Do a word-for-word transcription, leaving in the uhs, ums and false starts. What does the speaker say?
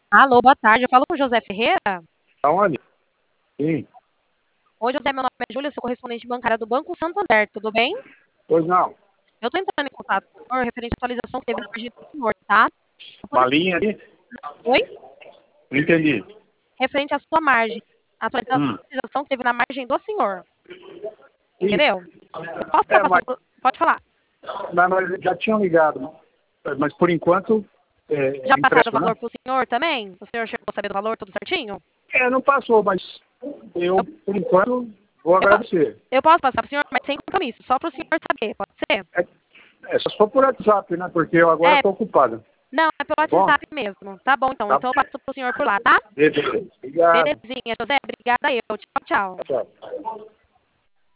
Alô, boa tarde. Eu falo com o José Ferreira. Aonde? Sim. Oi, José, meu nome é Júlia, sou correspondente bancária do Banco Santander, tudo bem? Pois não. Eu estou entrando em contato com o senhor referente à atualização que teve na página do senhor, tá? Pra Uma poder- linha ali? Oi? Não entendi. Referente à sua margem. A atualiza- Hum. atualização que teve na margem do senhor, Sim. entendeu? Posso estar É, passando mas, por... Pode falar. mas nós já tinham ligado, né? Mas por enquanto é, Já é passaram o valor impressionante. para o senhor também? O senhor chegou a saber do valor, tudo certinho? É, não passou, mas eu, por enquanto, vou Eu, po- agradecer. eu posso passar para o senhor, mas sem compromisso, só para o senhor saber, pode ser? É, é só por WhatsApp, né? Porque eu agora É, estou ocupado. não, é pelo Tá bom? WhatsApp mesmo. Tá bom, então. Tá Então eu passo para o senhor por lá, tá? Beleza. Obrigado. Belezinha, José. Obrigada eu. Tchau, tchau. Tchau.